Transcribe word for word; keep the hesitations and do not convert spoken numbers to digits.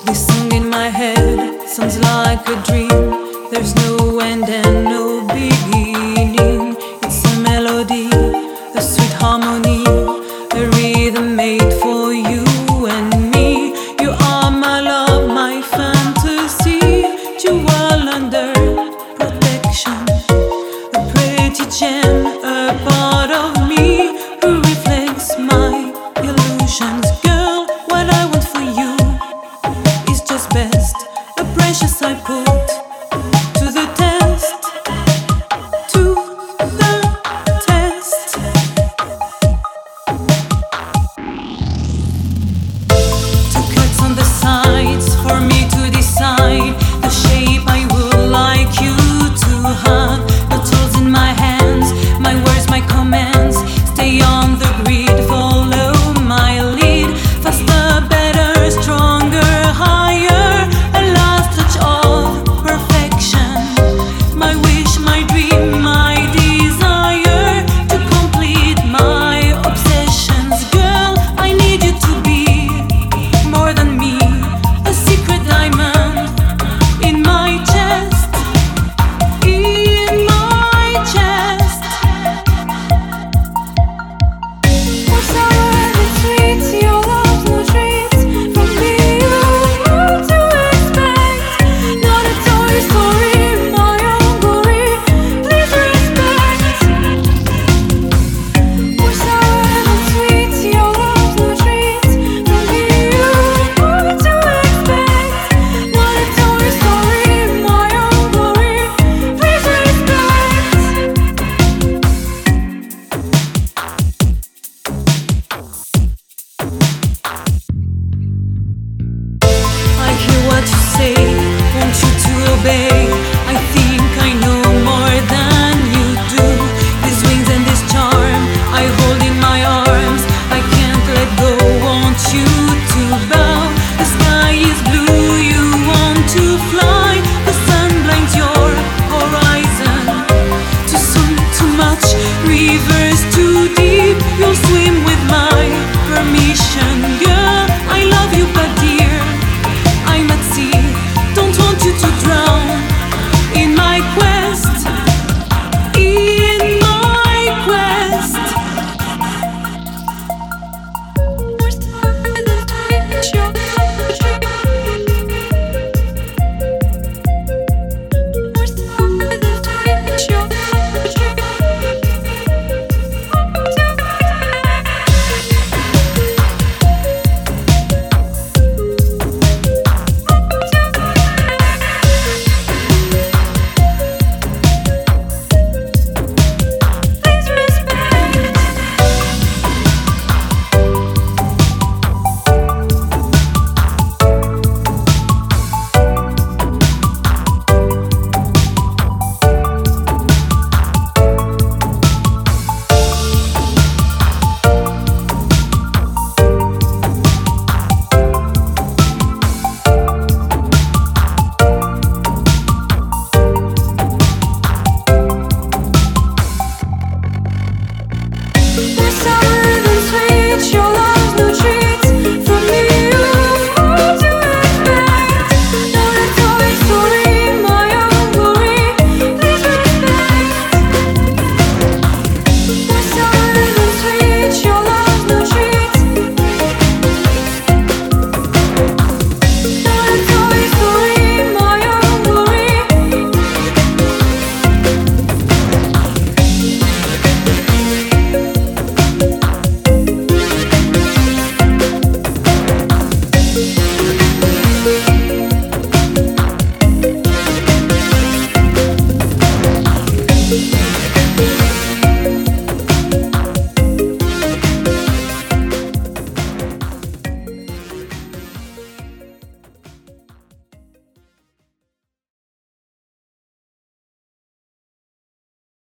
This song in my head sounds like a dream. There's no end and no beginning. It's a melody, a sweet harmony, a rhythm made for you and me. You are my love, my fantasy, jewel under protection, a pretty gem, a part of me who reflects my illusions. Girl, what I want for you is just best, a precious I put to the test, to the test. Two cuts on the sides for me to decide the shape I would like you to hug. The tools in my hands, my words, my commands. Stay on the grid, follow my lead. Faster, better, stronger, higher. A last touch of perfection. My wish, my dream, my desire to complete my obsessions. Girl, I need you to be more than me, a secret diamond in my chest, in my chest. For sour and sweet, your love's no treat. From me you know to expect. Not a Toy Story, my own glory. Please respect. For sour and sweet, your love's no treat. From me you know to expect. Not a Toy Story, my own glory. Please respect. I hear what you say, want you to obey.